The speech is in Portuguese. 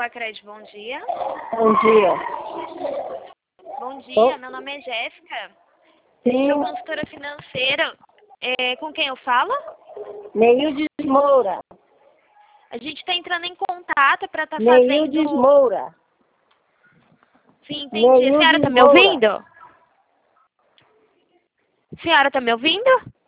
Facred, bom dia. Bom dia. Bom dia, meu nome é Jéssica. Sim. Sou consultora financeira. Com quem eu falo? Neildes Moura. A gente está entrando em contato para estar Neildes fazendo... Moura. Sim, entendi. A senhora está me ouvindo? A senhora está me ouvindo?